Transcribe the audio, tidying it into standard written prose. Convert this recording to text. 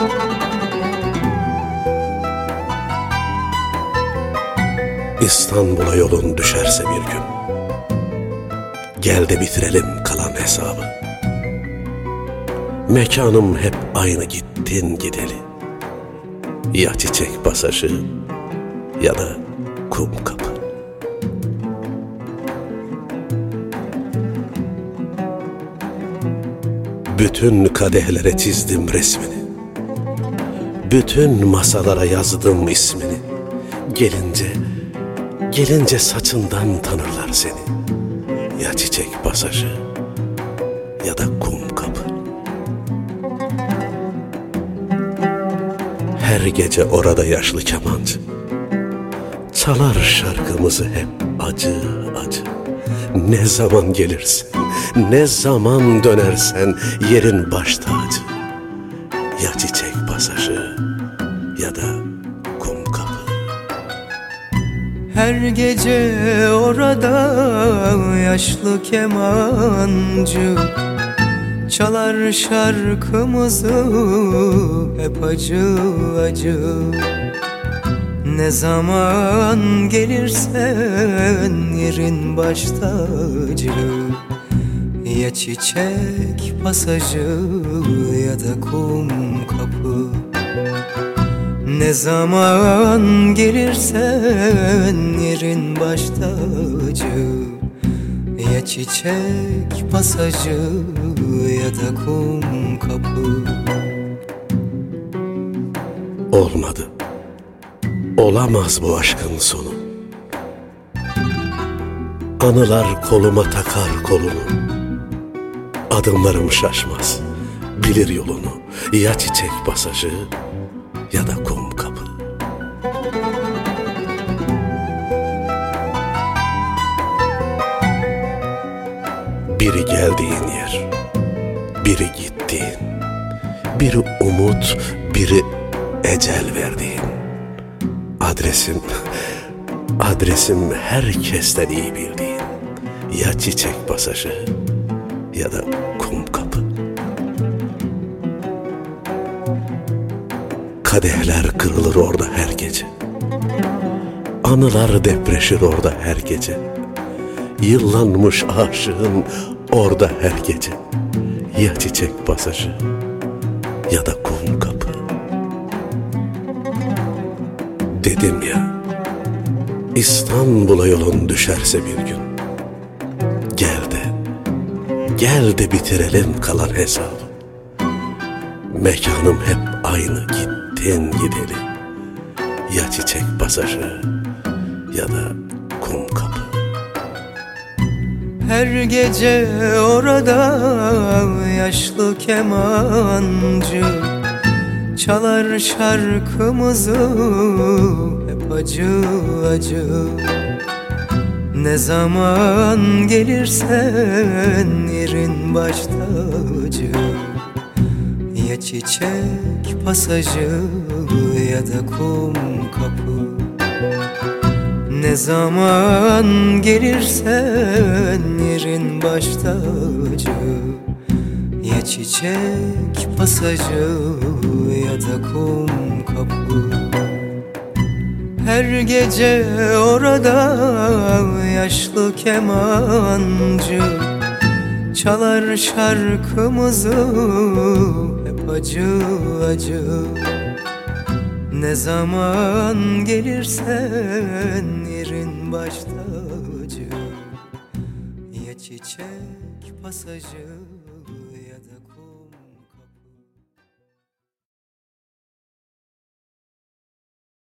İstanbul'a yolun düşerse bir gün, gel de bitirelim kalan hesabı. Mekanım hep aynı gittin gideli, ya Çiçek Pasajı ya da Kumkapı. Bütün kadehlere çizdim resmini, bütün masalara yazdım ismini. Gelince saçından tanırlar seni, ya Çiçek Pasajı ya da Kumkapı. Her gece orada yaşlı kemancı çalar şarkımızı hep acı acı. Ne zaman gelirsen, ne zaman dönersen yerin baş tacı, ya Çiçek Pasajı ya da Kumkapı. Her gece orada yaşlı kemancı çalar şarkımızı hep acı acı. Ne zaman gelirsen yerin baş tacı, ya Çiçek Pasajı ya da Kumkapı. Ne zaman gelirsen yerin baş tacı, ya Çiçek Pasajı ya da Kumkapı. Olmadı, olamaz bu aşkın sonu. Anılar koluma takar kolunu, adımlarım şaşmaz, bilir yolunu, ya Çiçek Pasajı ya da Kumkapı. Biri geldiğin yer, biri gittiğin, biri umut, biri ecel verdiğin. Adresim herkesten iyi bildiğin, ya Çiçek Pasajı ya da Kumkapı. Kadehler kırılır orada her gece, anılar depreşir orada her gece. Yıllanmış aşığın orada her gece, ya Çiçek Pasajı ya da Kumkapı. Dedim ya, İstanbul'a yolun düşerse bir gün, gel de bitirelim kalan hesabı. Mekanım hep aynı gittin gideli, ya Çiçek Pasajı ya da Kumkapı. Her gece orada yaşlı kemancı çalar şarkımızı hep acı acı. Ne zaman gelirsen yerin baş tacı, ya Çiçek Pasajı ya da Kumkapı. Ne zaman gelirsen yerin baş tacı, ya Çiçek Pasajı ya da Kumkapı. Her gece orada yaşlı kemancı çalar şarkımızı hep acı acı. Ne zaman gelirsen yerin baş tacı, ya Çiçek Pasajı